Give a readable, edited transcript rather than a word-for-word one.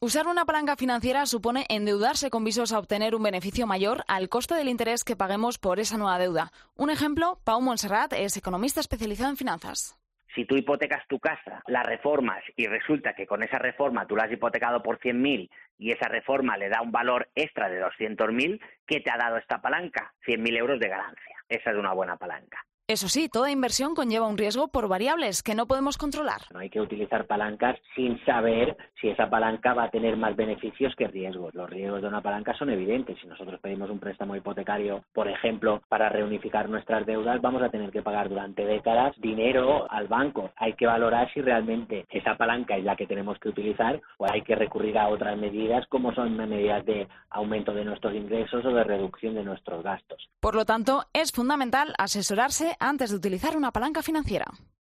Usar una palanca financiera supone endeudarse con visos a obtener un beneficio mayor al coste del interés que paguemos por esa nueva deuda. Un ejemplo, Pau Montserrat es economista especializado en finanzas. Si tú hipotecas tu casa, la reformas y resulta que con esa reforma tú la has hipotecado por 100.000 y esa reforma le da un valor extra de 200.000, ¿qué te ha dado esta palanca? 100.000 euros de ganancia. Esa es una buena palanca. Eso sí, toda inversión conlleva un riesgo por variables que no podemos controlar. No hay que utilizar palancas sin saber si esa palanca va a tener más beneficios que riesgos. Los riesgos de una palanca son evidentes. Si nosotros pedimos un préstamo hipotecario, por ejemplo, para reunificar nuestras deudas, vamos a tener que pagar durante décadas dinero al banco. Hay que valorar si realmente esa palanca es la que tenemos que utilizar o hay que recurrir a otras medidas como son medidas de aumento de nuestros ingresos o de reducción de nuestros gastos. Por lo tanto, es fundamental asesorarse antes de utilizar una palanca financiera.